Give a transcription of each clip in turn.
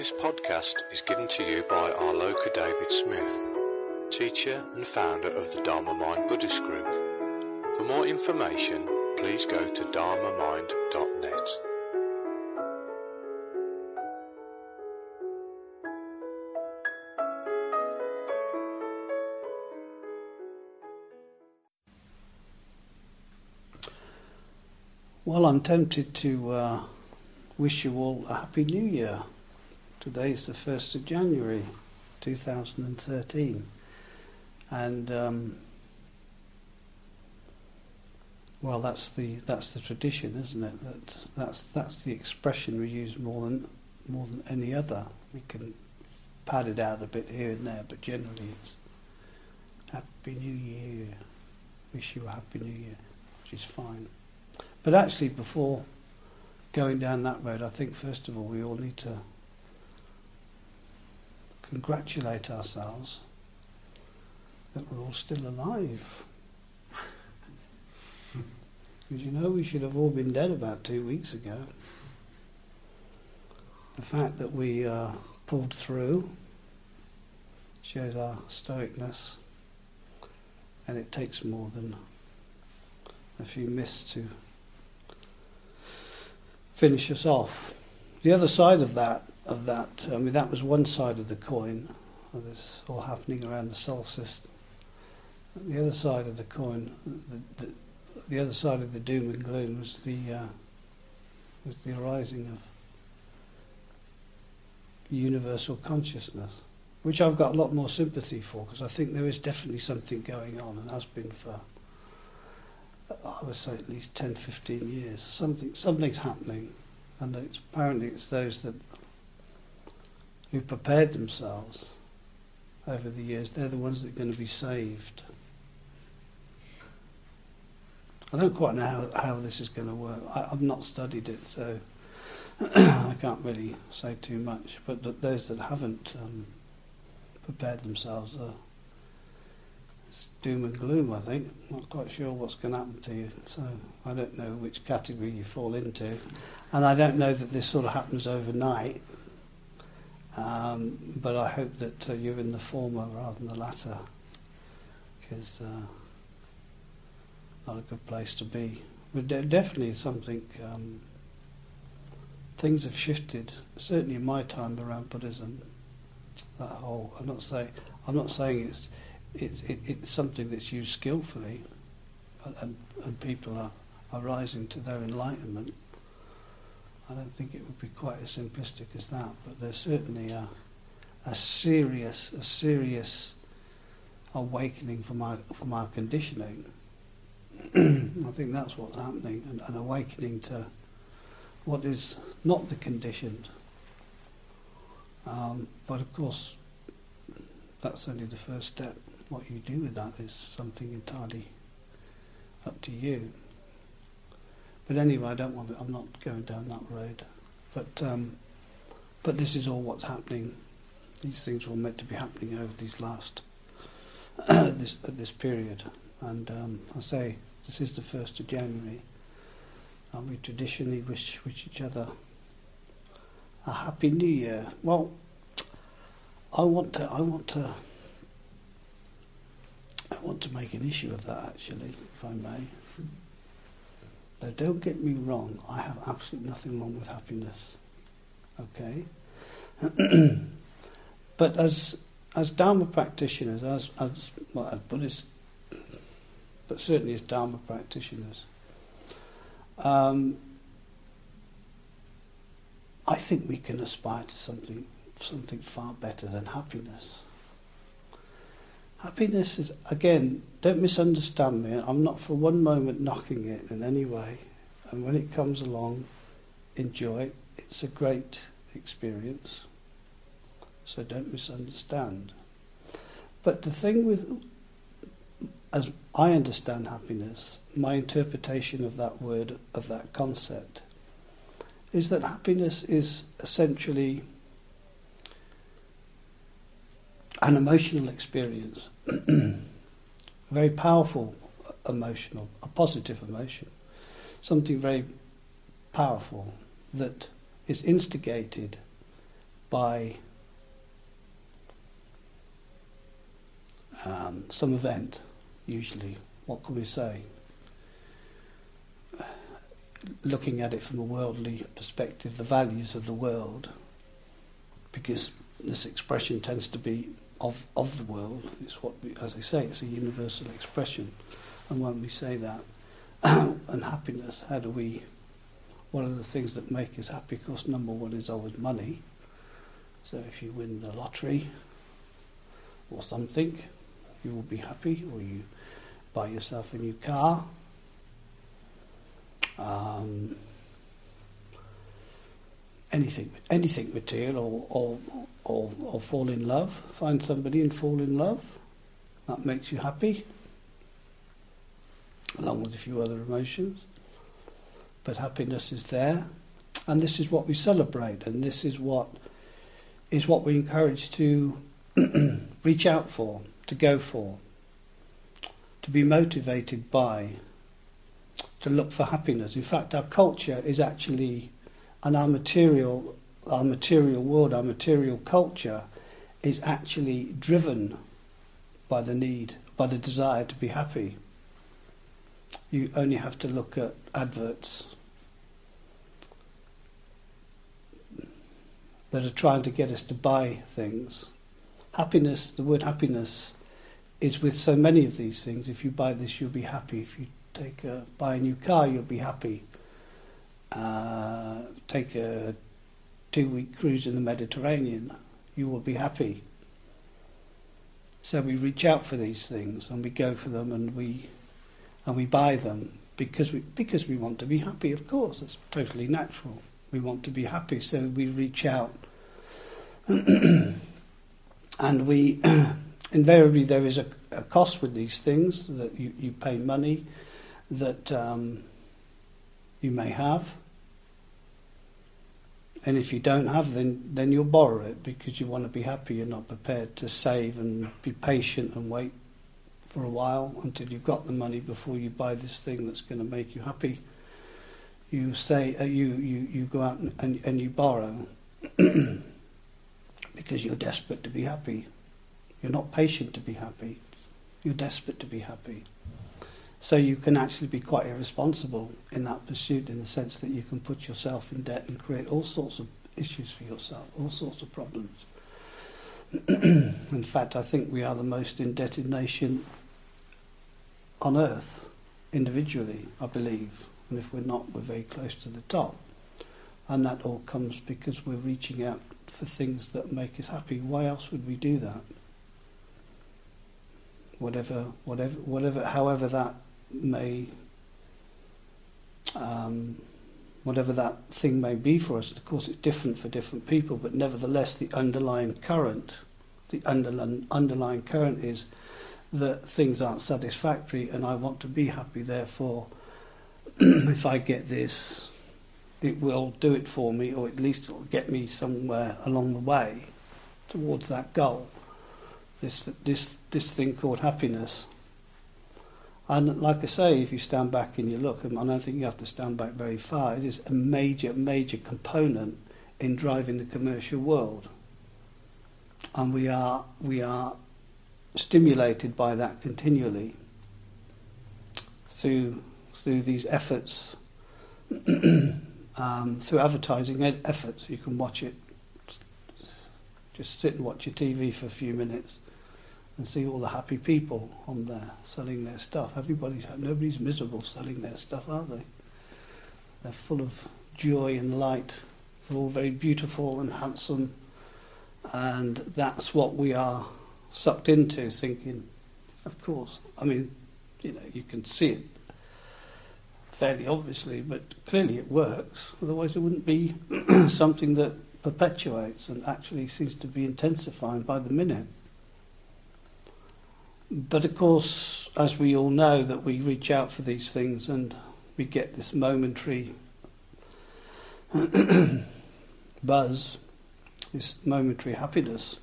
This podcast is given to you by Arloka David Smith, teacher and founder of the Dharma Mind Buddhist Group. For more information, please go to dharmamind.net. Well, I'm tempted to wish you all a Happy New Year. Today is the 1st of January 2013, and well, that's the tradition, isn't it? That's the expression we use more than any other. We can pad it out a bit here and there, but generally it's Happy New Year. Wish you a Happy New Year, which is fine. But actually, before going down that road, I think first of all we all need to congratulate ourselves that we're all still alive. Because we should have all been dead about 2 weeks ago. The fact that we pulled through shows our stoicness, and it takes more than a few myths to finish us off. The other side of that, that was one side of the coin, of this all happening around the solstice. The other side of the coin, the other side of the doom and gloom was the arising of universal consciousness, which I've got a lot more sympathy for, because I think there is definitely something going on, and has been for, I would say, at least 10, 15 years. Something's happening, and apparently it's those who've prepared themselves over the years, they're the ones that are going to be saved. I don't quite know how this is going to work. I've not studied it, so I can't really say too much, but those that haven't prepared themselves are doom and gloom, I think. I'm not quite sure what's going to happen to you, so I don't know which category you fall into, and I don't know that this sort of happens overnight, but I hope that you're in the former rather than the latter, because not a good place to be. But definitely something, things have shifted, certainly in my time around Buddhism. That whole, I'm not saying it's something that's used skillfully, and people are rising to their enlightenment. I don't think it would be quite as simplistic as that, but there's certainly a serious awakening from our conditioning. I think that's what's happening, an awakening to what is not the conditioned. But of course, that's only the first step. What you do with that is something entirely up to you. But anyway, I'm not going down that road. But this is all what's happening. These things were meant to be happening over these last this period. And I say this is the 1st of January, and we traditionally wish each other a Happy New Year. Well, I want to make an issue of that, actually, if I may. Now, don't get me wrong, I have absolutely nothing wrong with happiness. Okay? But as Dharma practitioners, as Buddhists, but certainly as Dharma practitioners, I think we can aspire to something far better than happiness. Happiness is, again, don't misunderstand me, I'm not for one moment knocking it in any way, and when it comes along, enjoy it. It's a great experience, so don't misunderstand. But the thing with, as I understand happiness, my interpretation of that word, of that concept, is that happiness is essentially an emotional experience, a very powerful emotional, a positive emotion, something very powerful that is instigated by some event, usually. What can we say? Looking at it from a worldly perspective, the values of the world, because this expression tends to be of the world. It's what we, as I say, it's a universal expression. And when we say that, and happiness, what are the things that make us happy? Of course, number one is always money. So if you win the lottery or something, you will be happy, or you buy yourself a new car. Anything material, or fall in love, find somebody and fall in love, that makes you happy, along with a few other emotions. But happiness is there, and this is what we celebrate, and this is what we encourage to reach out for, to go for, to be motivated by, to look for happiness. In fact, our culture is actually, and our material world, our material culture is actually driven by the need, by the desire to be happy. You only have to look at adverts that are trying to get us to buy things. Happiness, the word happiness, is with so many of these things. If you buy this, you'll be happy. If you buy a new car, you'll be happy. Take a 2-week cruise in the Mediterranean, you will be happy. So we reach out for these things, and we go for them, and we buy them because we want to be happy. Of course, it's totally natural. We want to be happy, so we reach out, and we invariably there is a cost with these things, that you pay money that you may have. And if you don't have, then you'll borrow it because you want to be happy. You're not prepared to save and be patient and wait for a while until you've got the money before you buy this thing that's going to make you happy. You say you go out and you borrow because you're desperate to be happy. You're not patient to be happy. You're desperate to be happy. So you can actually be quite irresponsible in that pursuit, in the sense that you can put yourself in debt and create all sorts of issues for yourself, all sorts of problems. In fact, I think we are the most indebted nation on earth, individually, I believe. And if we're not, we're very close to the top. And that all comes because we're reaching out for things that make us happy. Why else would we do that? However that may, whatever that thing may be for us. Of course, it's different for different people, but nevertheless, the underlying current is that things aren't satisfactory, and I want to be happy. Therefore, if I get this, it will do it for me, or at least it'll get me somewhere along the way towards that goal. This thing called happiness. And like I say, if you stand back and you look, and I don't think you have to stand back very far, it is a major component in driving the commercial world. And we are stimulated by that continually through these efforts, through advertising efforts. You can watch it, just sit and watch your TV for a few minutes and see all the happy people on there selling their stuff. Nobody's miserable selling their stuff, are they? They're full of joy and light. They're all very beautiful and handsome, and that's what we are sucked into, thinking, of course. I mean, you can see it fairly obviously, but clearly it works. Otherwise it wouldn't be something that perpetuates and actually seems to be intensifying by the minute. But of course, as we all know, that we reach out for these things and we get this momentary buzz, this momentary happiness,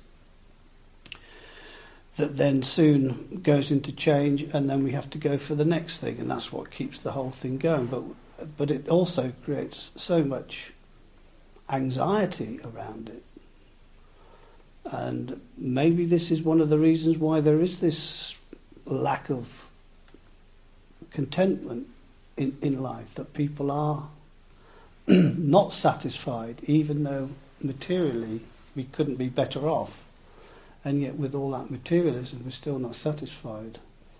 that then soon goes into change, and then we have to go for the next thing, and that's what keeps the whole thing going. But it also creates so much anxiety around it, And maybe this is one of the reasons why there is this lack of contentment in life, that people are not satisfied, even though materially we couldn't be better off. And yet with all that materialism, we're still not satisfied.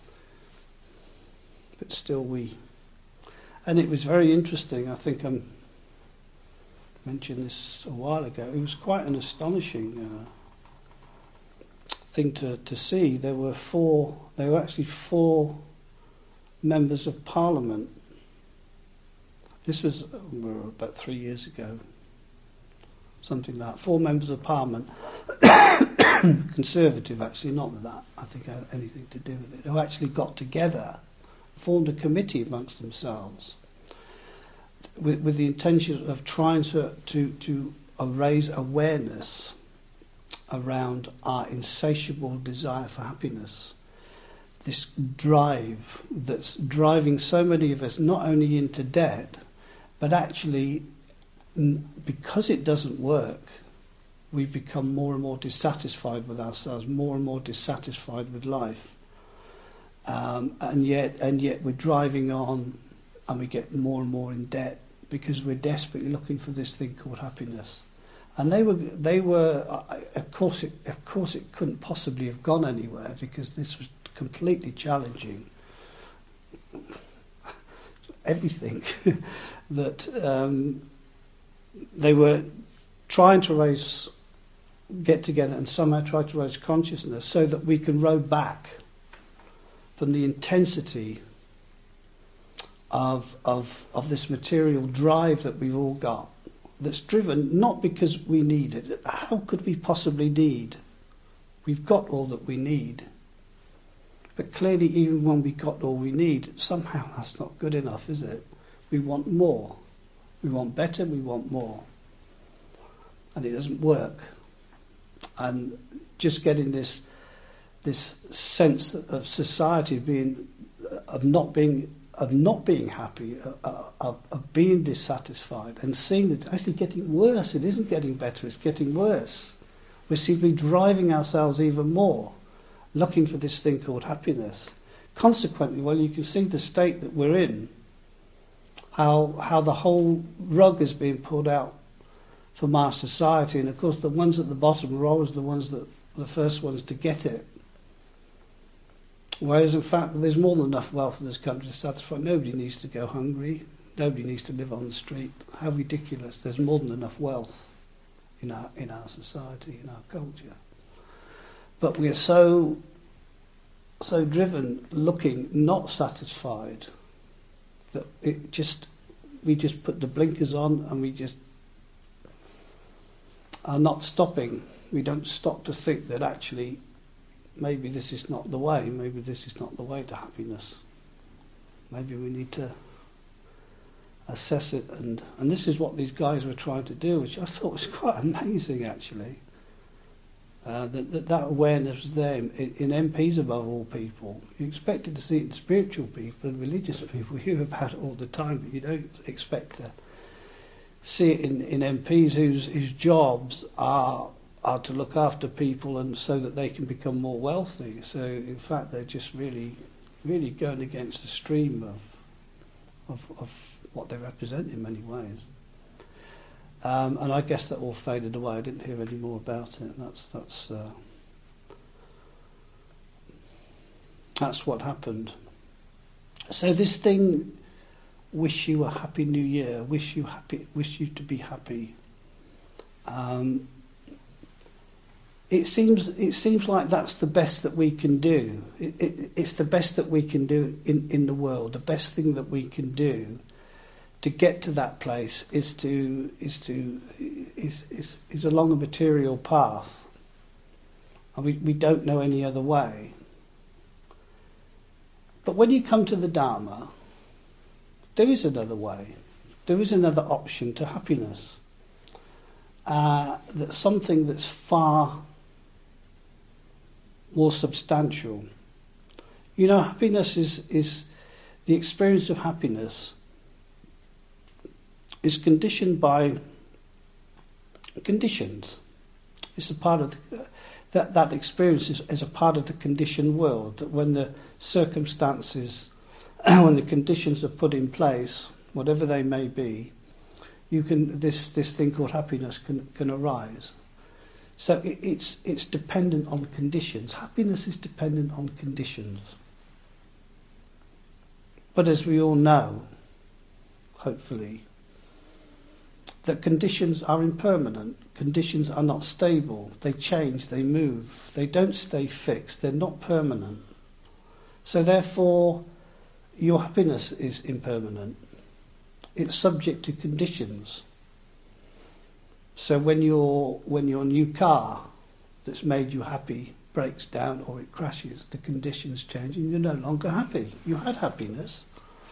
But still we... And it was very interesting, I think I mentioned this a while ago, it was quite an astonishing thing to see. There were actually four members of Parliament. This was about 3 years ago, something like that. 4 members of Parliament, Conservative actually, not that I think had anything to do with it, who actually got together, formed a committee amongst themselves with the intention of trying to raise awareness around our insatiable desire for happiness. This drive that's driving so many of us not only into debt, but actually, because it doesn't work, we've become more and more dissatisfied with ourselves, more and more dissatisfied with life. And yet we're driving on, and we get more and more in debt because we're desperately looking for this thing called happiness. And they were of course it couldn't possibly have gone anywhere, because this was completely challenging everything that they were trying to get together and somehow try to raise consciousness so that we can row back from the intensity of this material drive that we've all got, that's driven not because we need it. How could we possibly need? We've got all that we need. But clearly, even when we got all we need, somehow that's not good enough, is it? We want more. We want better, we want more. And it doesn't work. And just getting this sense of society of not being happy, of being dissatisfied, and seeing that it's actually getting worse. It isn't getting better, it's getting worse. We seem to be driving ourselves even more, looking for this thing called happiness. Consequently, well, you can see the state that we're in, how the whole rug is being pulled out from our society, and of course the ones at the bottom are always the first ones to get it. Whereas in fact there's more than enough wealth in this country to satisfy. Nobody needs to go hungry. Nobody needs to live on the street. How ridiculous. There's more than enough wealth in our society, in our culture. But we're so driven, looking, not satisfied, that we just put the blinkers on, and we just are not stopping. We don't stop to think that actually maybe this is not the way. Maybe this is not the way to happiness. Maybe we need to assess it, and this is what these guys were trying to do, which I thought was quite amazing actually. That awareness was there in MPs above all people. You expected to see it in spiritual people and religious people. You hear about it all the time, but you don't expect to see it in MPs whose jobs are to look after people and so that they can become more wealthy. So in fact they're just really, really going against the stream of what they represent in many ways. And I guess that all faded away. I didn't hear any more about it. That's what happened. So this thing, wish you a happy new year, wish you to be happy. It seems like that's the best that we can do. It's the best that we can do in the world. The best thing that we can do to get to that place is along a material path, and we don't know any other way. But when you come to the Dharma, there is another way. There is another option to happiness. That's something that's far more substantial. You know, happiness is the experience of happiness is conditioned by conditions. It's a part of that experience is a part of the conditioned world. That when the circumstances, when the conditions are put in place, whatever they may be, this thing called happiness can arise. So it's dependent on conditions. Happiness is dependent on conditions. But as we all know, hopefully, that conditions are impermanent. Conditions are not stable. They change, they move. They don't stay fixed. They're not permanent. So therefore, your happiness is impermanent. It's subject to conditions. So when your new car that's made you happy breaks down or it crashes, the conditions change and you're no longer happy. You had happiness.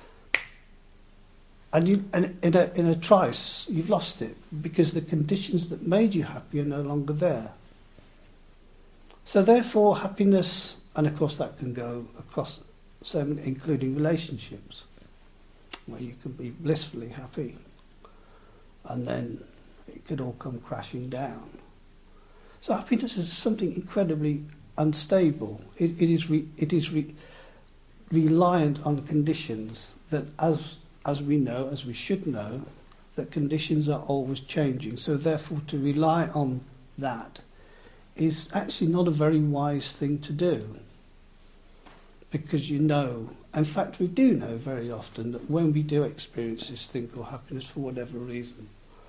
And in a trice, you've lost it because the conditions that made you happy are no longer there. So therefore, happiness, and of course that can go across, including relationships, where you can be blissfully happy, and then it could all come crashing down. So happiness is something incredibly unstable. It is reliant on conditions that, as we know, as we should know, that conditions are always changing. So therefore to rely on that is actually not a very wise thing to do. Because in fact we do know very often that when we do experience this thing called happiness for whatever reason,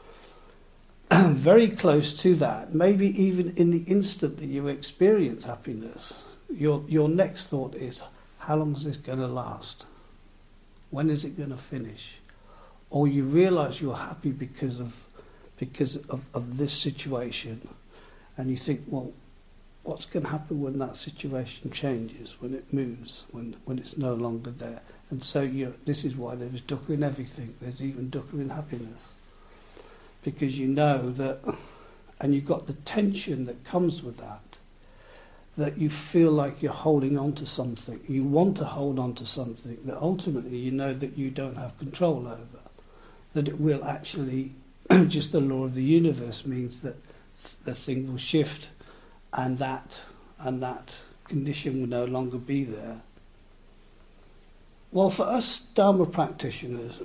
very close to that, maybe even in the instant that you experience happiness, your next thought is, how long is this going to last? When is it going to finish? Or you realise you're happy because of this situation, and you think, well, what's going to happen when that situation changes, when it moves, when it's no longer there? And so this is why there's dukkha in everything. There's even dukkha in happiness. Because you know that, and you've got the tension that comes with that you feel like you're holding on to something. You want to hold on to something that ultimately you know that you don't have control over. That it will actually, just the law of the universe means that the thing will shift and that condition will no longer be there. Well, for us Dharma practitioners,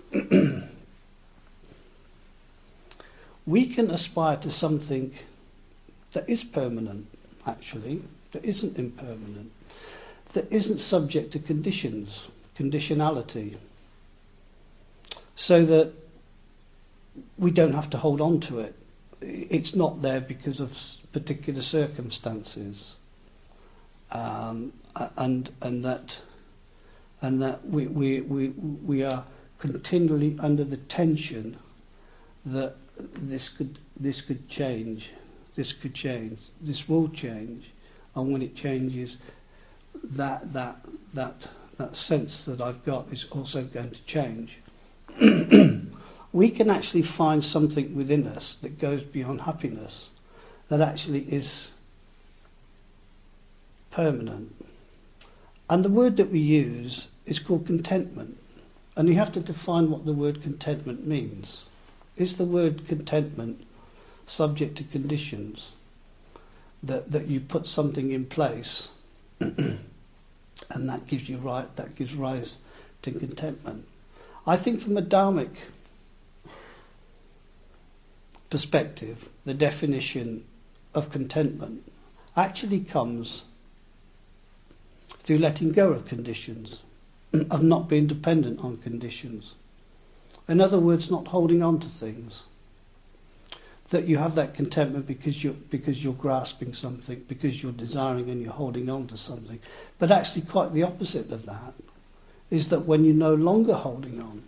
we can aspire to something that is permanent, actually, that isn't impermanent, that isn't subject to conditions, conditionality, so that we don't have to hold on to it. It's not there because of particular circumstances, and that we are continually under the tension that this could change, this will change, and when it changes, that sense that I've got is also going to change. We can actually find something within us that goes beyond happiness, that actually is permanent. And the word that we use is called contentment. And you have to define what the word contentment means. Is the word contentment subject to conditions? That you put something in place and that gives rise to contentment. I think from a Dharmic perspective, the definition of contentment actually comes through letting go of conditions, of not being dependent on conditions. In other words, not holding on to things. That you have that contentment because you're grasping something, because you're desiring and you're holding on to something. But actually quite the opposite of that is that when you're no longer holding on,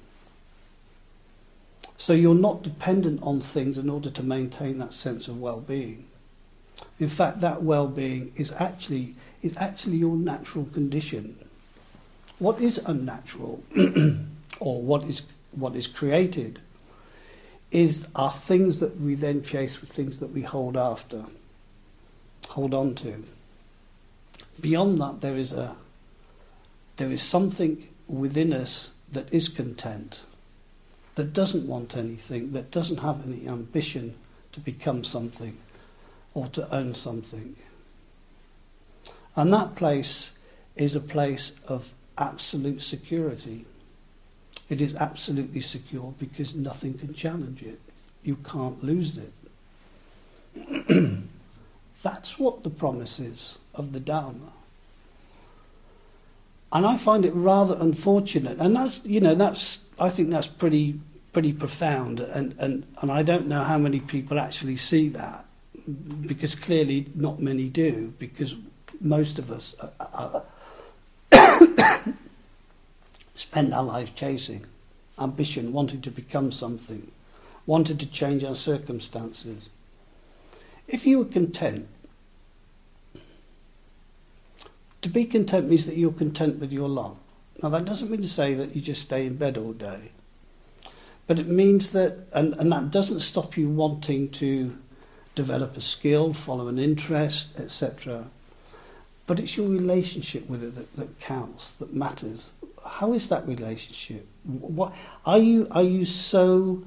so you're not dependent on things in order to maintain that sense of well-being. In fact, that well-being is actually your natural condition. What is unnatural, or what is created, are things that we then chase with, things that we hold on to. Beyond that, there is something within us that is content, that doesn't want anything, that doesn't have any ambition to become something, or to own something. And that place is a place of absolute security. It is absolutely secure because nothing can challenge it. You can't lose it. That's what the promise is of the Dharma. And I find it rather unfortunate, and I think that's pretty profound, and I don't know how many people actually see that, because clearly not many do, because most of us spend our lives chasing ambition, wanting to become something, wanting to change our circumstances. If you were content, to be content means that you're content with your lot. Now that doesn't mean to say that you just stay in bed all day, but it means that, and that doesn't stop you wanting to develop a skill, follow an interest, etc. But it's your relationship with it that counts, that matters. How is that relationship? What are you so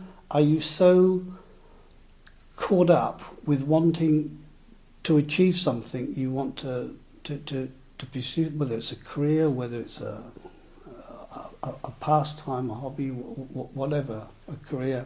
caught up with wanting to achieve something you want to pursue, whether it's a career, whether it's a pastime, a hobby, whatever, a career?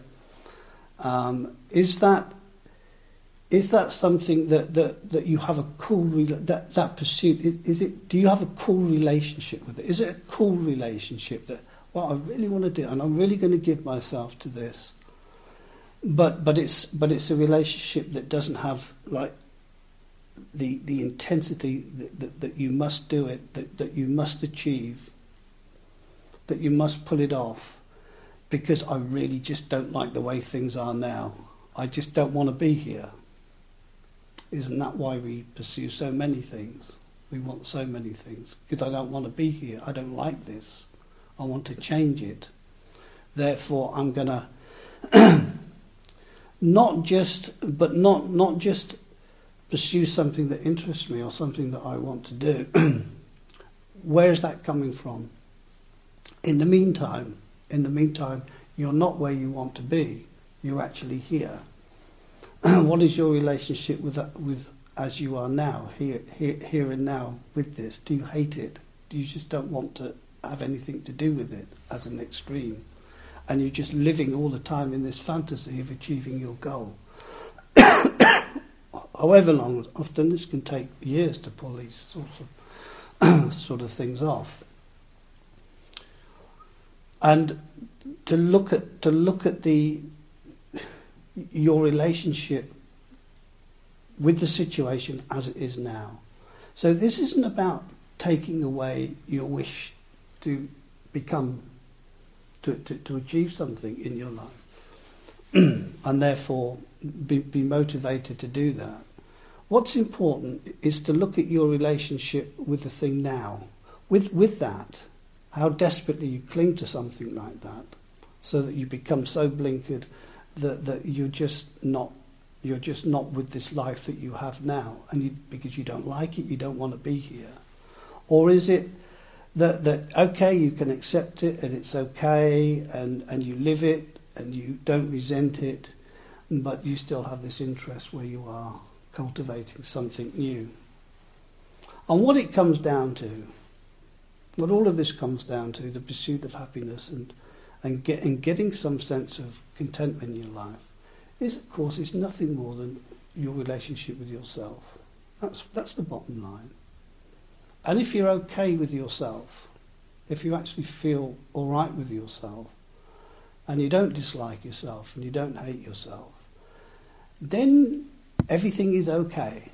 Is that something that you have a cool that pursuit? Is it? Do you have a cool relationship with it? Is it a cool relationship that, well, I really want to do, and I'm really going to give myself to this? But it's a relationship that doesn't have like the intensity that you must do it, that you must achieve, that you must pull it off, because I really just don't like the way things are now. I just don't want to be here. Isn't that why we pursue so many things? We want so many things because I don't want to be here. I don't like this. I want to change it. Therefore, I'm gonna not just pursue something that interests me or something that I want to do. Where is that coming from? In the meantime, you're not where you want to be. You're actually here. What is your relationship with as you are now, here and now, with this? Do you hate it? Do you just don't want to have anything to do with it as an extreme? And you're just living all the time in this fantasy of achieving your goal. However long, often this can take years to pull these sort of things off. And to look at your relationship with the situation as it is now. So this isn't about taking away your wish to become, to achieve something in your life, and therefore be motivated to do that. What's important is to look at your relationship with the thing now, with that, how desperately you cling to something like that, so that you become so blinkered that you're just not with this life that you have now, and because you don't like it, you don't want to be here. Or is it that okay, you can accept it and it's okay, and you live it and you don't resent it, but you still have this interest where you are cultivating something new? And what it comes down to, what all of this comes down to, the pursuit of happiness and getting some sense of contentment in your life, is, of course, it's nothing more than your relationship with yourself. That's the bottom line. And if you're okay with yourself, if you actually feel all right with yourself, and you don't dislike yourself and you don't hate yourself, then everything is okay.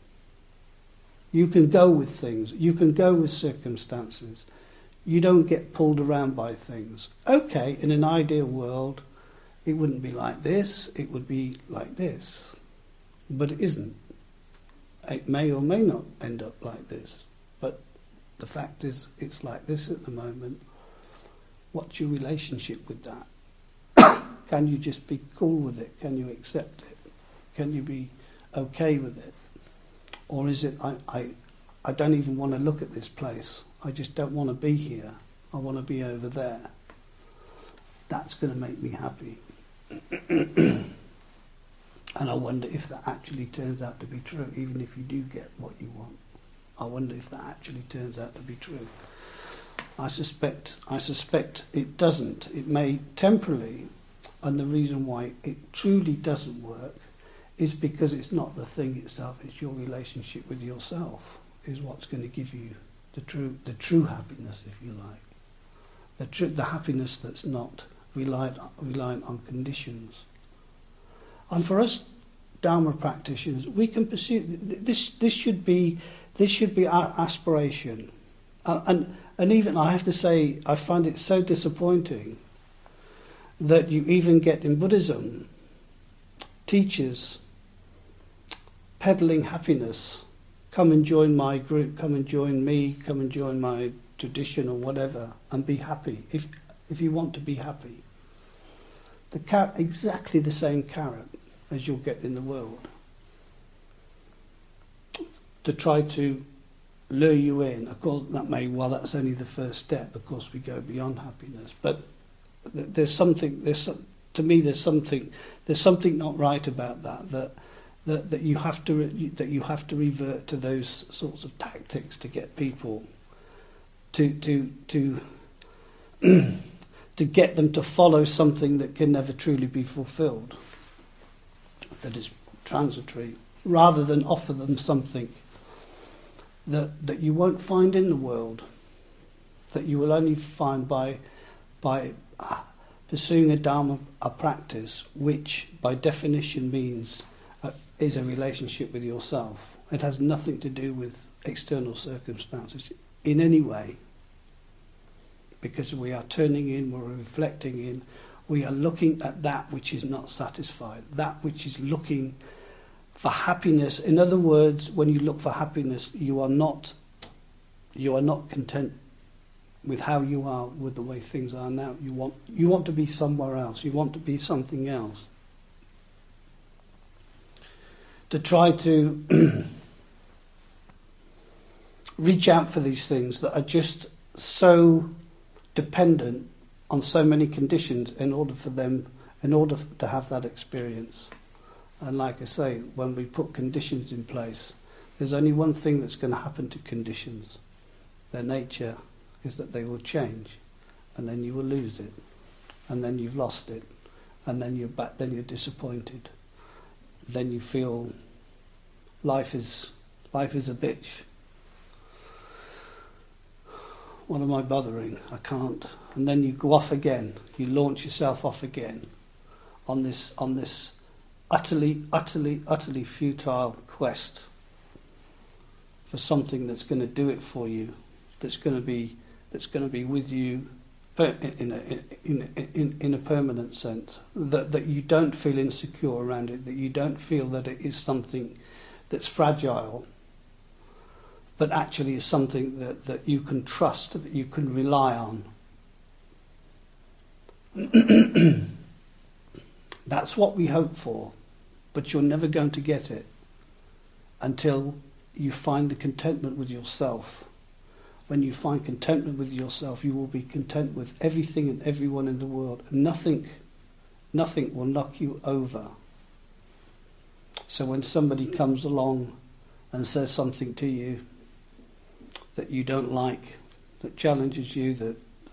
You can go with things. You can go with circumstances. You don't get pulled around by things. Okay, in an ideal world, it wouldn't be like this. It would be like this. But it isn't. It may or may not end up like this. But the fact is, it's like this at the moment. What's your relationship with that? Can you just be cool with it? Can you accept it? Can you be okay with it? Or is it, I don't even want to look at this place. I just don't want to be here. I want to be over there. That's going to make me happy. And I wonder if that actually turns out to be true, even if you do get what you want. I wonder if that actually turns out to be true. I suspect it doesn't. It may temporarily, and the reason why it truly doesn't work is because it's not the thing itself, it's your relationship with yourself is what's going to give you the true happiness, if you like. The happiness that's not reliant on conditions. And for us Dharma practitioners, we can pursue this. This should be our aspiration. And even I have to say, I find it so disappointing that you even get in Buddhism teachers peddling happiness. Come and join my group. Come and join me. Come and join my tradition or whatever, and be happy. If you want to be happy, exactly the same carrot as you'll get in the world, to try to lure you in. Of course, that's only the first step. Of course, we go beyond happiness, but there's something not right about that you have to revert to those sorts of tactics to get people to get them to follow something that can never truly be fulfilled, that is transitory, rather than offer them something that you won't find in the world, that you will only find by pursuing a practice which by definition means is a relationship with yourself. It has nothing to do with external circumstances in any way, because we are turning in, we're reflecting in, we are looking at that which is not satisfied, that which is looking for happiness. In other words, when you look for happiness, you are not content with how you are, with the way things are now. You want to be somewhere else. You want to be something else. To try to reach out for these things that are just so dependent on so many conditions in order to have that experience. And like I say, when we put conditions in place, there's only one thing that's going to happen to conditions. Their nature is that they will change, and then you will lose it, and then you've lost it, and then you're disappointed. Then you feel life is a bitch. What am I bothering? I can't. And then you go off again. You launch yourself off again on this utterly futile quest for something that's going to do it for you, that's going to be with you in a permanent sense, that you don't feel insecure around it, that you don't feel that it is something that's fragile, but actually is something that you can trust, that you can rely on. That's what we hope for, but you're never going to get it until you find the contentment with yourself. When you find contentment with yourself, you will be content with everything and everyone in the world. Nothing will knock you over. So when somebody comes along and says something to you that you don't like, that challenges you,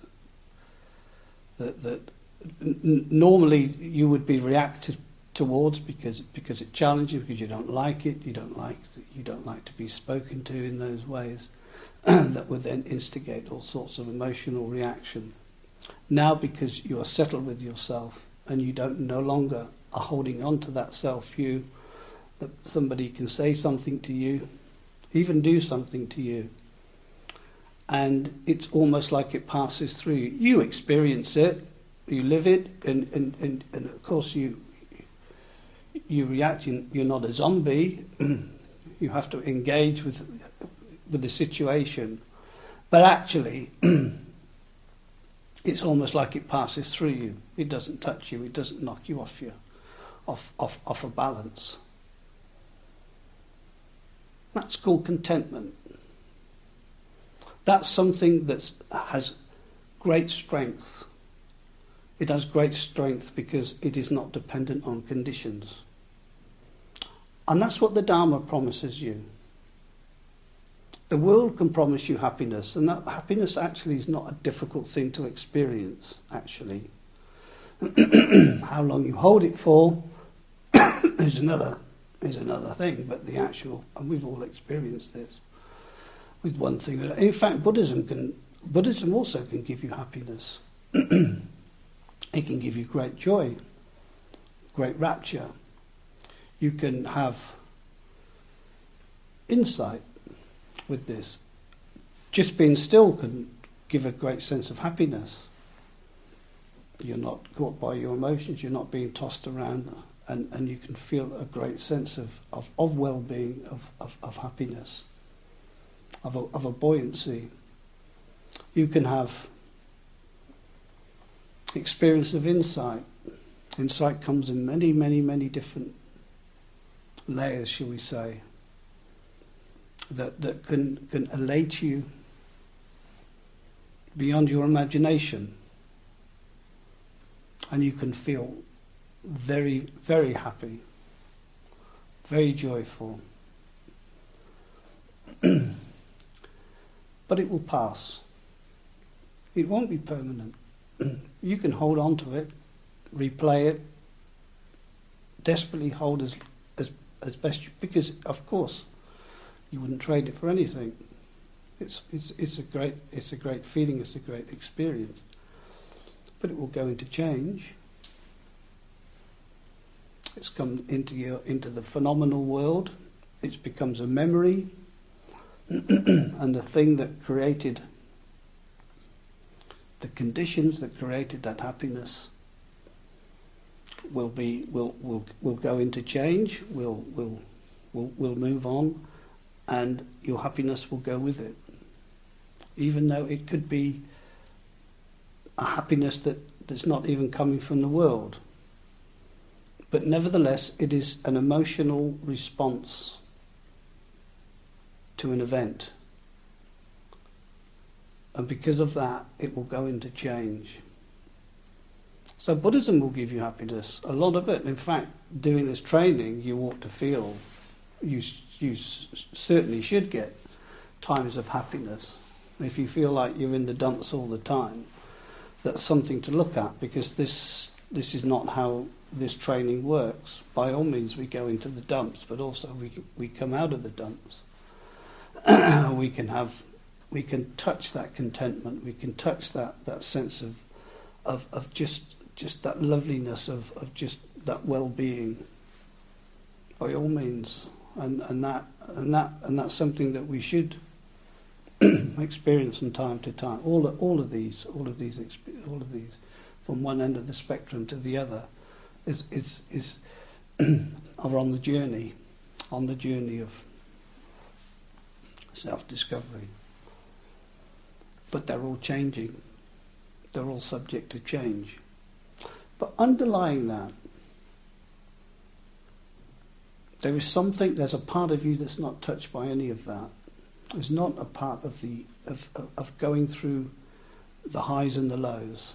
that normally you would be reactive towards because it challenges you, because you don't like it, you don't like to be spoken to in those ways, that would then instigate all sorts of emotional reaction. Now, because you are settled with yourself and you no longer are holding on to that self-view, that somebody can say something to you, even do something to you, and it's almost like it passes through you. You experience it, you live it, and of course you react. You're not a zombie. You have to engage with the situation, but actually it's almost like it passes through you. It doesn't touch you. It doesn't knock you off a balance. That's called contentment. That's something that has great strength. It has great strength because it is not dependent on conditions. And that's what the Dharma promises you. The world can promise you happiness, and that happiness actually is not a difficult thing to experience, actually. How long you hold it for is another thing, but the actual, and we've all experienced this with one thing. In fact, Buddhism also can give you happiness. It can give you great joy, great rapture. You can have insight with this. Just being still can give a great sense of happiness. You're not caught by your emotions, you're not being tossed around, and you can feel a great sense of well-being, of happiness, of a buoyancy. You can have experience of insight. Insight comes in many, many, many different layers, shall we say, that can elate you beyond your imagination. And you can feel very, very happy, very joyful. But it will pass. It won't be permanent. You can hold on to it, replay it, desperately hold as best you, because of course you wouldn't trade it for anything. It's a great feeling, it's a great experience. But it will go into change. It's come into the phenomenal world. It becomes a memory, and the thing that created the conditions that created that happiness will go into change. Will move on, and your happiness will go with it. Even though it could be a happiness that's not even coming from the world. But nevertheless, it is an emotional response to an event. And because of that, it will go into change. So Buddhism will give you happiness, a lot of it. In fact, doing this training, you ought to feel, you certainly should get times of happiness. If you feel like you're in the dumps all the time, that's something to look at, because this is not how this training works. By all means, we go into the dumps, but also we come out of the dumps. We can touch that contentment. We can touch that sense of just that loveliness of just that well-being. By all means, and that's something that we should experience from time to time. All of these, from one end of the spectrum to the other, are on the journey of self-discovery. But they're all changing. They're all subject to change. But underlying that, there's a part of you that's not touched by any of that. It's not a part of going through the highs and the lows.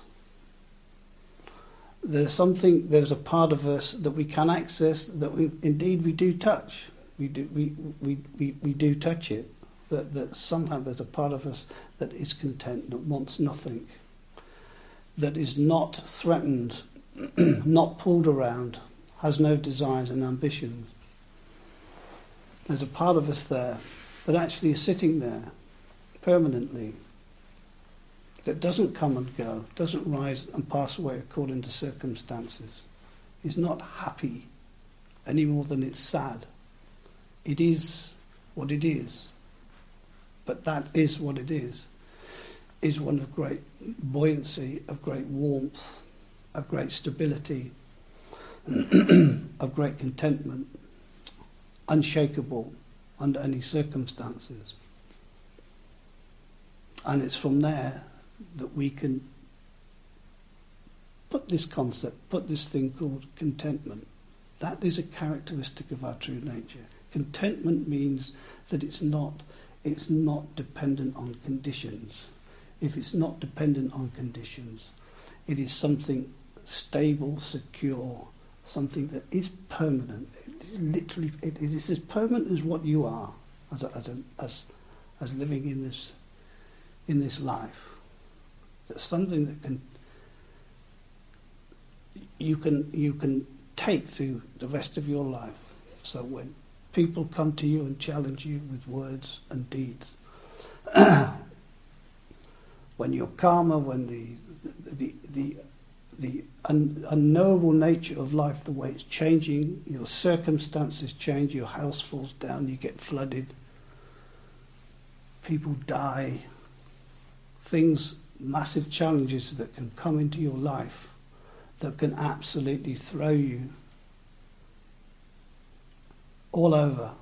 There's a part of us that we can access, that we do touch. We do touch it. That somehow there's a part of us that is content, that wants nothing, that is not threatened, not pulled around, has no desires and ambitions. There's a part of us there that actually is sitting there permanently, that doesn't come and go, doesn't rise and pass away according to circumstances, is not happy any more than it's sad. It is what it is. But that is what it is one of great buoyancy, of great warmth, of great stability, of great contentment, unshakable under any circumstances. And it's from there that we can put this thing called contentment. That is a characteristic of our true nature. Contentment means that it's not dependent on conditions. If it's not dependent on conditions, it is something stable, secure, something that is permanent. It is literally, it is as permanent as what you are as living in this life. That's something that you can take through the rest of your life. So when people come to you and challenge you with words and deeds, when your karma, when the unknowable nature of life, the way it's changing, your circumstances change, your house falls down, you get flooded, people die, things, massive challenges that can come into your life that can absolutely throw you all over.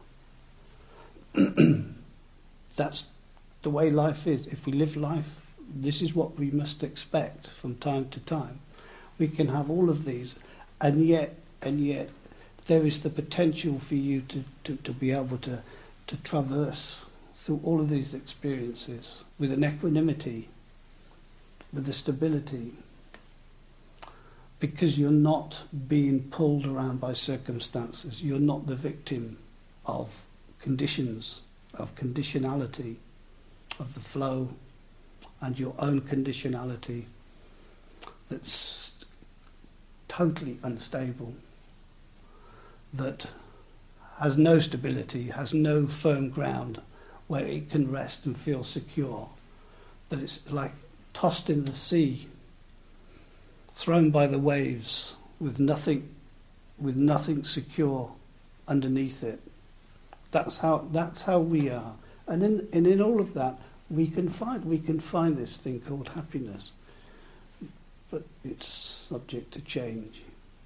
That's the way life is. If we live life, this is what we must expect from time to time. We can have all of these, and yet there is the potential for you to be able to traverse through all of these experiences with an equanimity, with a stability, because you're not being pulled around by circumstances. You're not the victim of conditions, of conditionality, of the flow, and your own conditionality that's totally unstable, that has no stability, has no firm ground where it can rest and feel secure, that it's like tossed in the sea, thrown by the waves with nothing secure underneath it. That's how we are, and in all of that we can find this thing called happiness, but it's subject to change.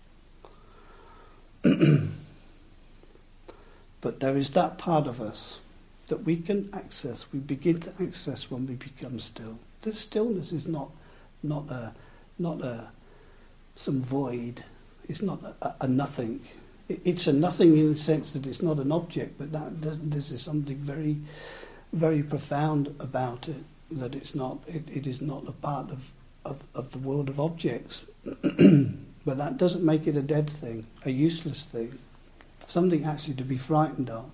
But there is that part of us that we can access. We begin to access when we become still. This stillness is not some void. It's not a nothing. It's a nothing in the sense that it's not an object, but this is something very, very profound about it. That it's not. It is not a part of the world of objects. But that doesn't make it a dead thing, a useless thing, something actually to be frightened of.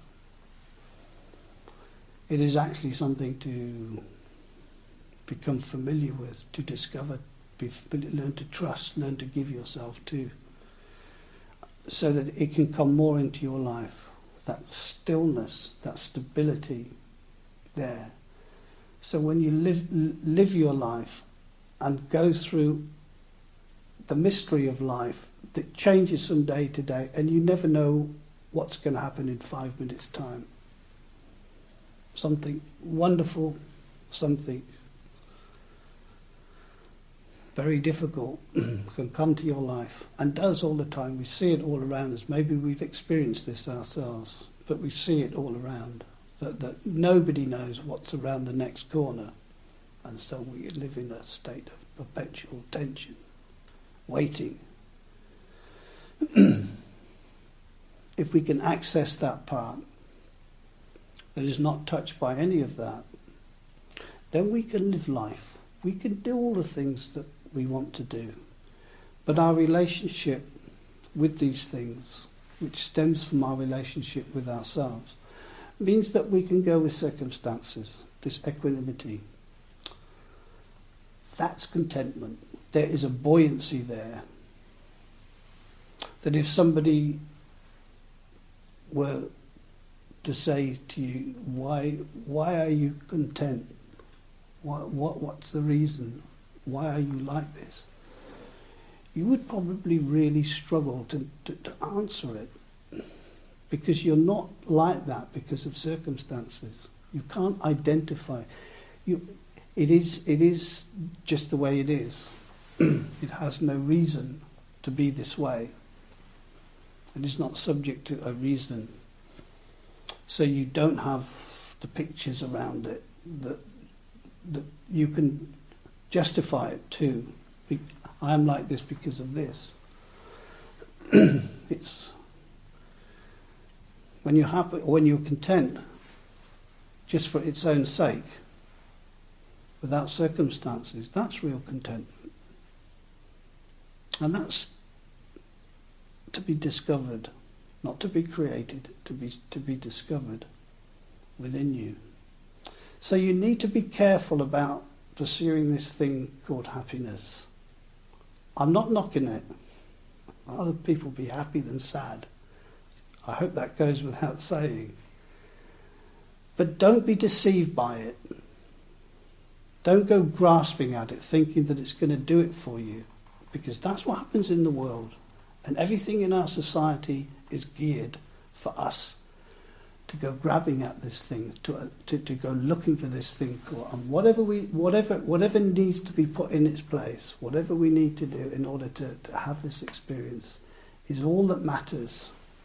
It is actually something to become familiar with, to discover, learn to trust, learn to give yourself to, so that it can come more into your life. That stillness, that stability there. So when you live your life and go through the mystery of life that changes from day to day, and you never know what's going to happen in 5 minutes' time. Something wonderful, something very difficult can come to your life, and does all the time. We see it all around us. Maybe we've experienced this ourselves, but we see it all around. That nobody knows what's around the next corner, and so we live in a state of perpetual tension, waiting. If we can access that part that is not touched by any of that, then we can live life. We can do all the things that we want to do. But our relationship with these things, which stems from our relationship with ourselves, means that we can go with circumstances, this equanimity. That's contentment. There is a buoyancy there. That if somebody were to say to you, why are you content? What's the reason? Why are you like this? You would probably really struggle to answer it, because you're not like that because of circumstances. You can't identify. It is just the way it is. It has no reason to be this way. It is not subject to a reason. So you don't have the pictures around it that you can justify it to. I am like this because of this. It's when you're happy, or when you're content, just for its own sake, without circumstances, that's real contentment. And to be discovered, not to be created, to be discovered within you. So you need to be careful about pursuing this thing called happiness. I'm not knocking it. I'd rather people be happy than sad. I hope that goes without saying. But don't be deceived by it. Don't go grasping at it, thinking that it's going to do it for you. Because that's what happens in the world. And everything in our society is geared for us to go grabbing at this thing, to go looking for this thing, and whatever needs to be put in its place, whatever we need to do in order to have this experience, is all that matters.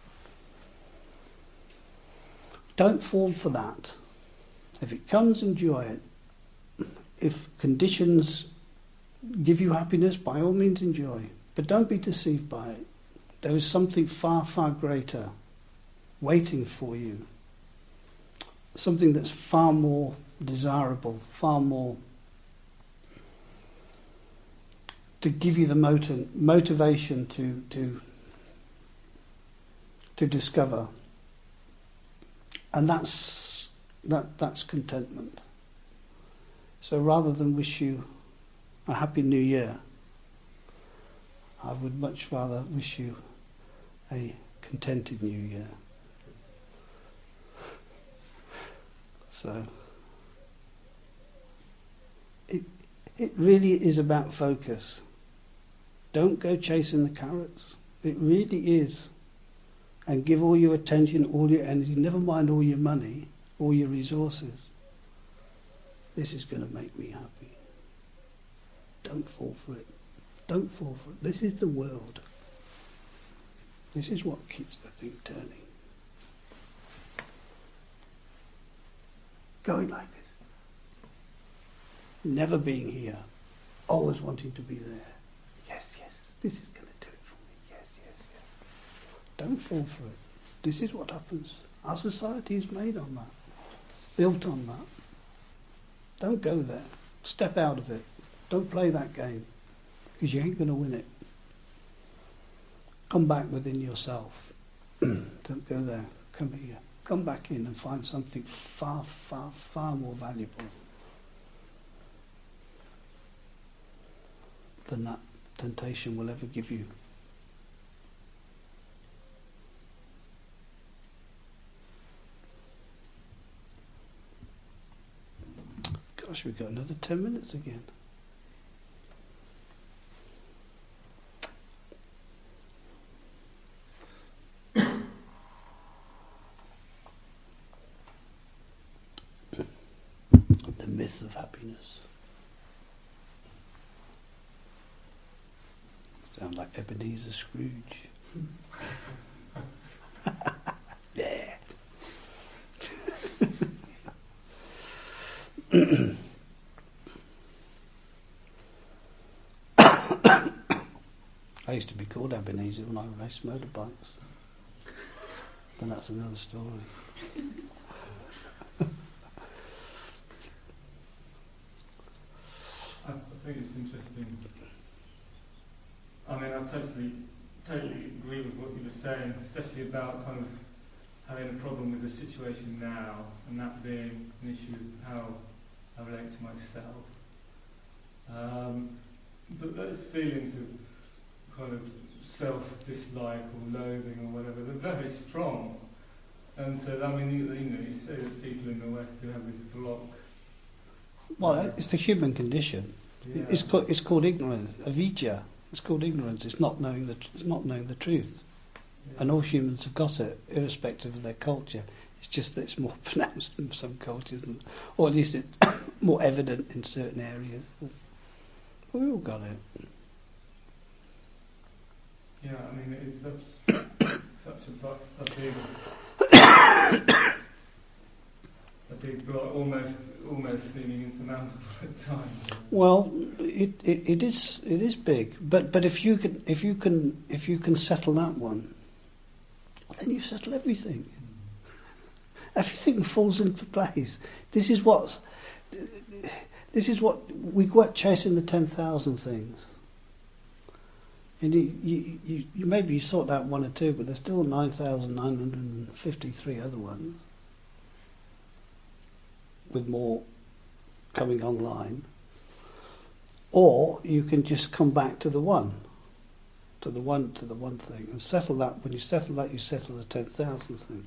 Don't fall for that. If it comes, enjoy it. If conditions give you happiness, by all means enjoy. But don't be deceived by it. There is something far, far greater waiting for you. Something that's far more desirable, far more to give you the motivation to discover. And that's contentment. So rather than wish you a happy new year, I would much rather wish you a contented new year. So it really is about focus. Don't go chasing the carrots. It really is. And give all your attention, all your energy, never mind all your money, all your resources. This is going to make me happy. Don't fall for it. Don't fall for it. This is the world. This is what keeps the thing turning. Going like this. Never being here. Always wanting to be there. Yes, this is going to do it for me. Yes. Don't fall for it. This is what happens. Our society is made on that. Built on that. Don't go there. Step out of it. Don't play that game. Because you ain't going to win it. Come back within yourself. Don't go there. Come here. Come back in and find something far, far, far more valuable than that temptation will ever give you. Gosh, we've got another 10 minutes again. The myth of happiness. Sound like Ebenezer Scrooge. Yeah. I used to be called Ebenezer when I raced motorbikes. But that's another story. I think it's interesting. I mean, I totally agree with what you were saying, especially about kind of having a problem with the situation now, and that being an issue of how I relate to myself. But those feelings of kind of self-dislike or loathing or whatever, they're very strong. And so, I mean, you say that people in the West who have this block. Well, it's the human condition. Yeah. It's called ignorance, avidya. It's called ignorance. It's not knowing the truth. Yeah. And all humans have got it, irrespective of their culture. It's just that it's more pronounced in some cultures, or at least it's more evident in certain areas. But we all got it. Yeah, I mean, it's such a big block, almost seeming insurmountable at times. Well, it is big, but if you can settle that one, then you settle everything. Everything falls into place. This is what we go out chasing the 10,000 things. And you maybe you sort out one or two, but there's still 9,953 other ones, with more coming online. Or you can just come back to the one thing, and settle that. When you settle that, you settle the 10,000 things.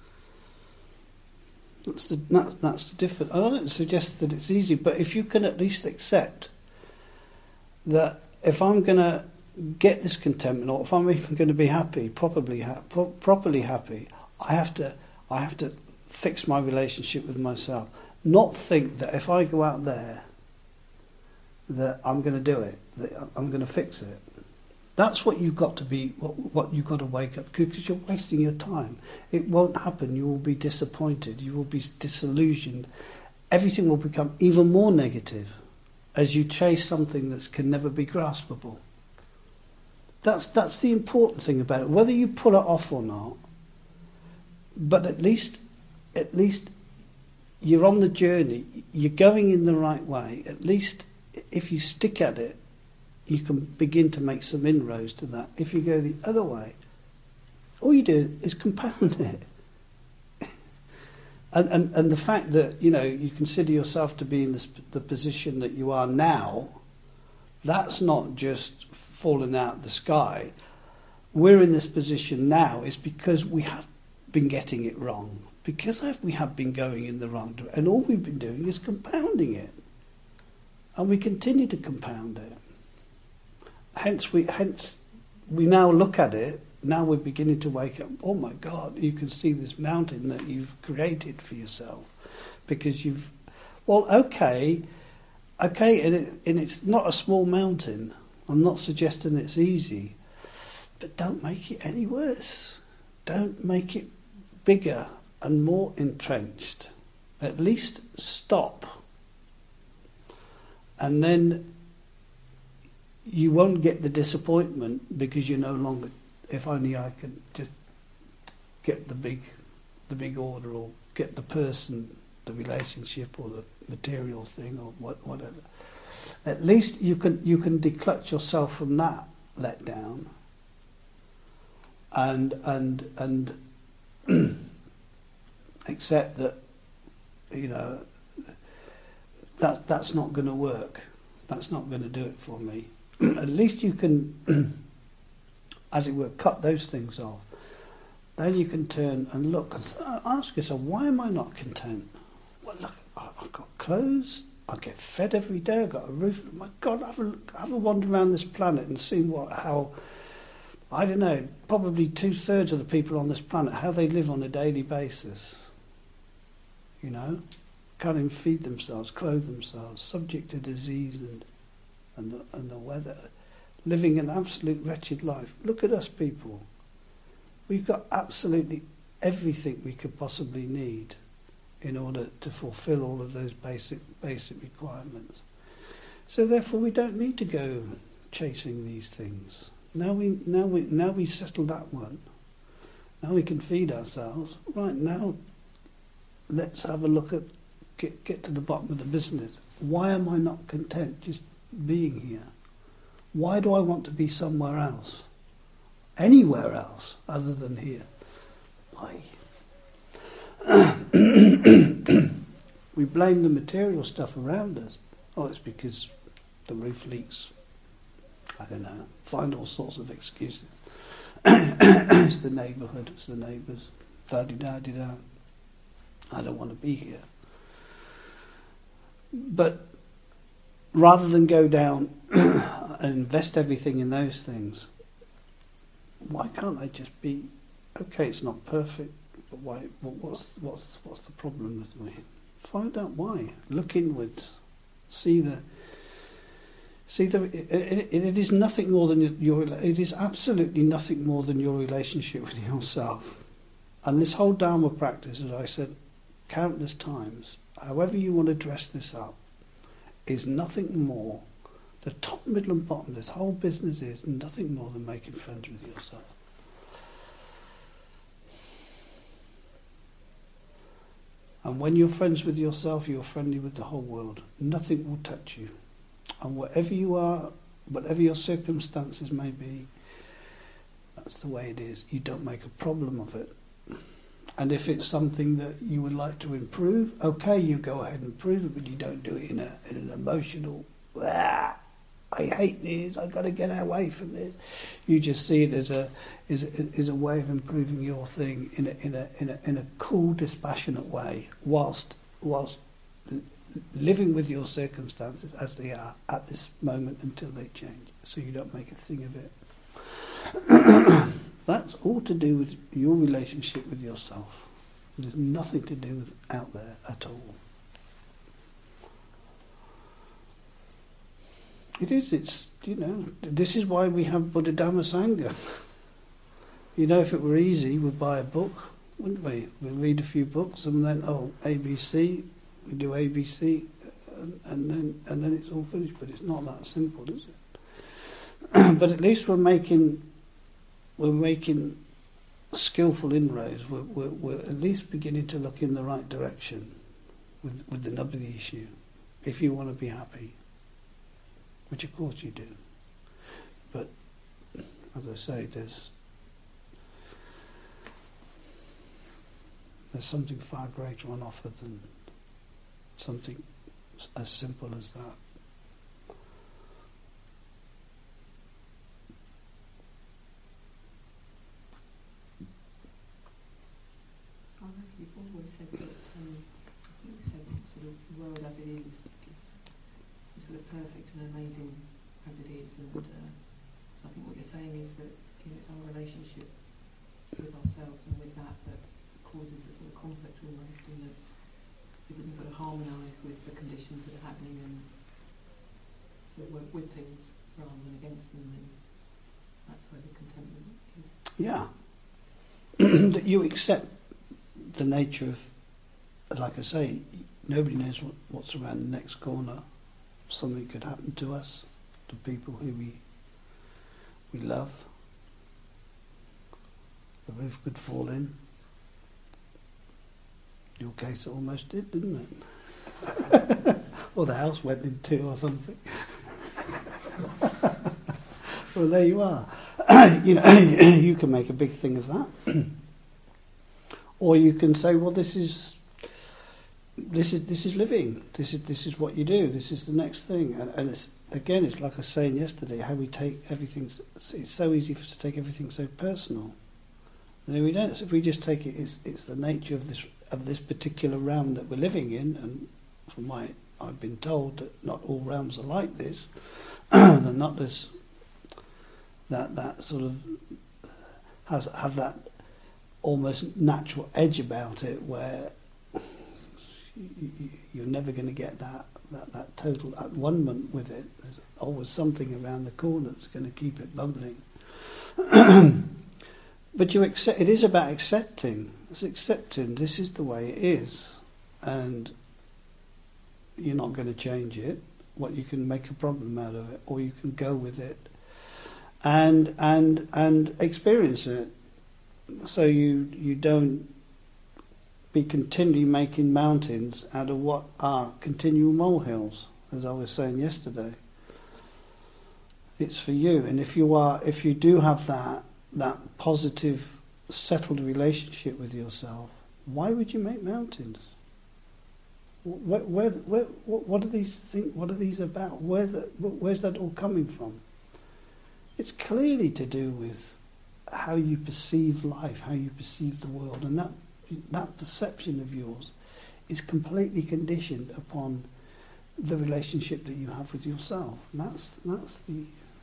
That's the difference. I don't suggest that it's easy, but if you can at least accept that if I'm going to get this contentment, or if I'm even going to be happy, properly happy, I have to fix my relationship with myself. Not think that if I go out there, that I'm going to do it, that I'm going to fix it. That's what you've got to be, what you've got to wake up, because you're wasting your time. It won't happen. You will be disappointed. You will be disillusioned. Everything will become even more negative as you chase something that can never be graspable. That's the important thing about it. Whether you pull it off or not, but at least you're on the journey. You're going in the right way. At least if you stick at it, you can begin to make some inroads to that. If you go the other way, all you do is compound it. and the fact that you consider yourself to be in the position that you are now, that's not just fallen out of the sky. We're in this position now is because we have been getting it wrong, because we have been going in the wrong direction, and all we've been doing is compounding it, and we continue to compound it. Hence we now look at it. Now we're beginning to wake up. Oh my God! You can see this mountain that you've created for yourself, because you've. Well, okay, and it's not a small mountain. I'm not suggesting it's easy, but don't make it any worse. Don't make it bigger and more entrenched. At least stop, and then you won't get the disappointment, because you're no longer, if only I could just get the big order, or get the person, the relationship, or the material thing, or whatever. At least you can declutch yourself from that letdown, and accept that that's not going to work. That's not going to do it for me. At least you can, as it were, cut those things off. Then you can turn and look and ask yourself, why am I not content? Well, look, I've got clothes, I get fed every day, I've got a roof. My God, have a wander around this planet and see how, I don't know, probably 2/3 of the people on this planet, how they live on a daily basis. Can't even feed themselves, clothe themselves, subject to disease and the weather, living an absolute wretched life. Look at us people. We've got absolutely everything we could possibly need in order to fulfill all of those basic requirements. So therefore we don't need to go chasing these things. Now we settle that one. Now we can feed ourselves. Right, now let's have a look at get to the bottom of the business. Why am I not content just being here? Why do I want to be somewhere else? Anywhere else other than here? Why? We blame the material stuff around us. Oh, it's because the roof leaks. I don't know. Find all sorts of excuses. It's the neighbourhood, it's the neighbours. Da-di-da-di-da. I don't want to be here. But rather than go down and invest everything in those things, why can't I just be, okay, it's not perfect, but why? What's the problem with me? Find out why. Look inwards. It is nothing more than it is absolutely nothing more than your relationship with yourself. And this whole Dharma practice, as I said countless times, however you want to dress this up, is nothing more. The top, middle and bottom, this whole business is nothing more than making friends with yourself. And when you're friends with yourself, you're friendly with the whole world. Nothing will touch you. And wherever you are, whatever your circumstances may be, that's the way it is. You don't make a problem of it. And if it's something that you would like to improve, okay, you go ahead and improve it, but you don't do it in an emotional, I hate this, I've got to get away from this. You just see it as a way of improving your thing in a cool, dispassionate way, whilst living with your circumstances as they are at this moment until they change. So you don't make a thing of it. That's all to do with your relationship with yourself. There's nothing to do with out there at all. It's, this is why we have Buddha Dhamma Sangha. If it were easy, we'd buy a book, wouldn't we? We'd read a few books and then, ABC, we do ABC, and then it's all finished. But it's not that simple, is it? But at least we're making skillful inroads. We're at least beginning to look in the right direction with the nub of the issue. If you want to be happy, which of course you do. But as I say, there's something far greater on offer than something as simple as that. You've always said that sort of world as it is sort of perfect and amazing as it is, and I think what you're saying is that it's our relationship with ourselves and with that causes a sort of conflict almost, and that we can sort of harmonise with the conditions that are happening and that work with things rather than against them, and that's where the contentment is. Yeah. That you accept the nature of, like I say, nobody knows what's around the next corner. Something could happen to us, to people who we love. The roof could fall in. In your case, it almost did, didn't it? Or the house went in two or something. Well, there you are. You can make a big thing of that. Or you can say, well, this is living. This is what you do. This is the next thing. And it's like I was saying yesterday, how we take everything. It's so easy to take everything so personal. And we don't. So if we just take it, it's the nature of this particular realm that we're living in. And from my, I've been told that not all realms are like this. They're not this. That sort of have that almost natural edge about it, where you're never going to get that total at one-ment with it. There's always something around the corner that's going to keep it bubbling. But you accept. It is about accepting. It's accepting this is the way it is, and you're not going to change it. What you can make a problem out of it, or you can go with it and experience it. So you don't be continually making mountains out of what are continual molehills, as I was saying yesterday. It's for you, and if you do have that positive, settled relationship with yourself, why would you make mountains? What are these things? What are these about? Where's that all coming from? It's clearly to do with how you perceive life, how you perceive the world, and that perception of yours is completely conditioned upon the relationship that you have with yourself. And that's the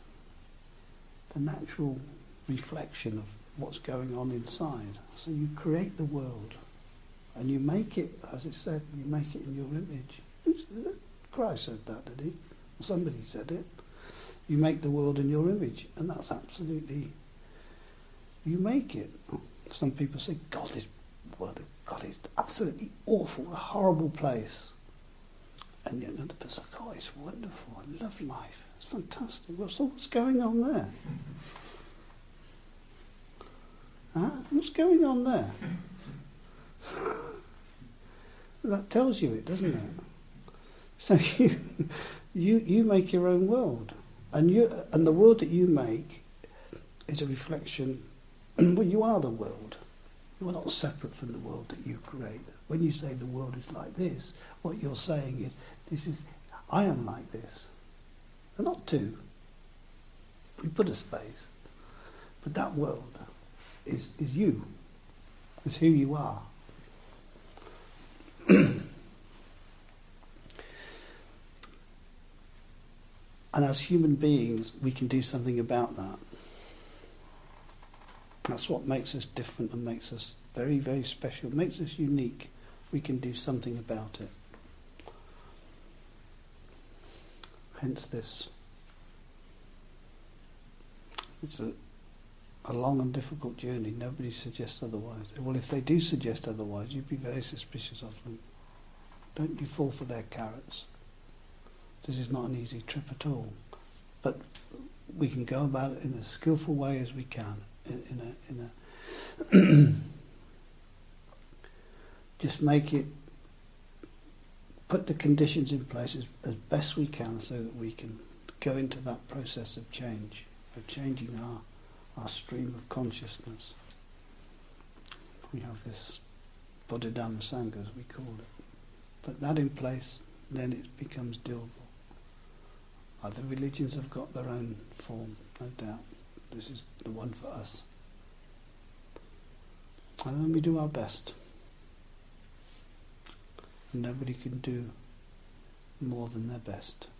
natural reflection of what's going on inside. So you create the world, and you make it, as it said, you make it in your image. Christ said that, did he? Or somebody said it. You make the world in your image, and that's absolutely. You make it. Some people say, God is absolutely awful, a horrible place. And yet another person says, oh, it's wonderful, I love life, it's fantastic. Well, so what's going on there? Huh? What's going on there? That tells you it, doesn't it? So you make your own world. and the world that you make is a reflection. Well, you are the world. You are not separate from the world that you create. When you say the world is like this, what you're saying is, I am like this. They're not two. We put a space. But that world is you. It's who you are. And as human beings, we can do something about that. That's what makes us different and makes us very, very special. Makes us unique. We can do something about it. Hence this. It's a long and difficult journey. Nobody suggests otherwise. Well, if they do suggest otherwise, you'd be very suspicious of them. Don't you fall for their carrots. This is not an easy trip at all. But we can go about it in as skillful way as we can. Just make it, put the conditions in place as best we can so that we can go into that process of change, of changing our stream of consciousness. We have this Bodhidharma Sangha, as we call it. Put that in place, then it becomes doable. Other religions have got their own form, no doubt. This is the one for us. And then we do our best. And nobody can do more than their best.